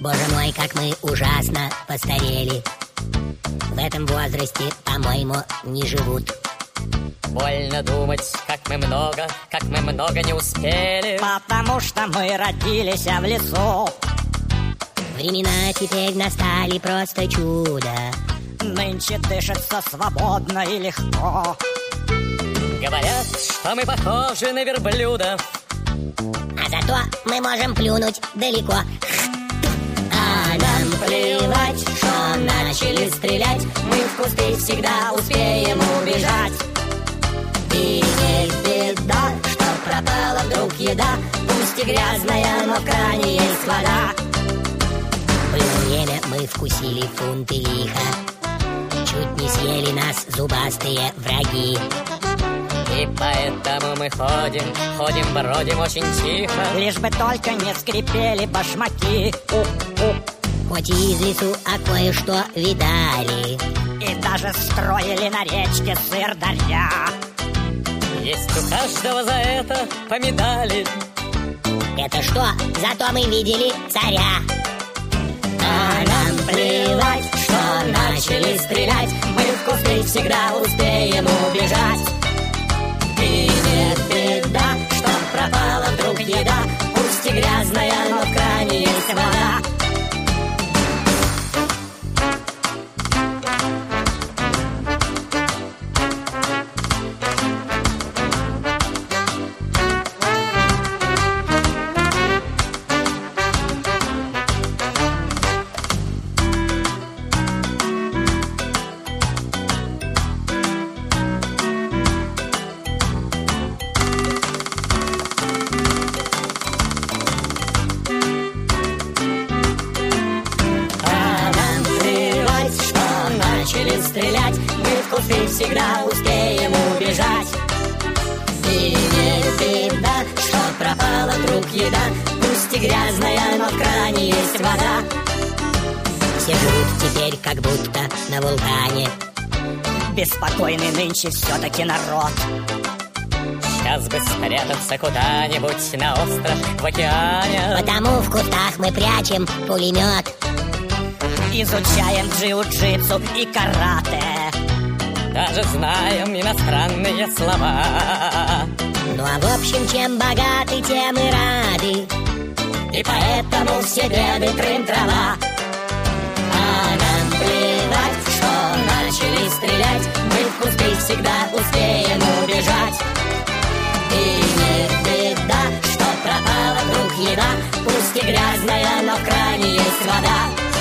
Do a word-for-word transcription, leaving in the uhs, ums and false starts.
Боже мой, как мы ужасно постарели. В этом возрасте, по-моему, не живут. Больно думать, как мы много, как мы много не успели. Потому что мы родились в лесу. Времена теперь настали просто чудо. Нынче дышится свободно и легко. Говорят, что мы похожи на верблюда, а зато мы можем плюнуть далеко. А нам плевать, что начали стрелять. Мы в кусты всегда успеем убежать. И не беда, что пропала вдруг еда. Пусть и грязная, но в кране есть вода. Было время, мы вкусили фунты лиха. Чуть не съели нас зубастые враги. И поэтому мы ходим, ходим, бродим очень тихо. Лишь бы только не скрипели башмаки. Хоть и из лесу, а кое-что видали. И даже строили на речке сырдаря. Есть у каждого за это по медали. Это что? Зато мы видели царя. А нам плевать, что начали стрелять. Мы в кусты всегда успеем убежать. И не беда, что пропала вдруг еда. Пусть и грязная, но в кране есть вода. Стрелять, мы в кусты всегда успеем убежать. И не беда, что пропала вдруг еда. Пусть и грязная, но в кране есть вода. Все живут теперь как будто на вулкане. Беспокойный нынче все-таки народ. Сейчас бы спрятаться куда-нибудь на остров в океане. Потому в кустах мы прячем пулемет. Изучаем джиу-джитсу и карате. Даже знаем иностранные слова. Ну а в общем, чем богаты, тем и рады. И поэтому все беды трын-трава. А нам плевать, что начали стрелять. Мы в кусты всегда успеем убежать. И не беда, что пропала вдруг еда. Пусть и грязная, но в кране есть вода.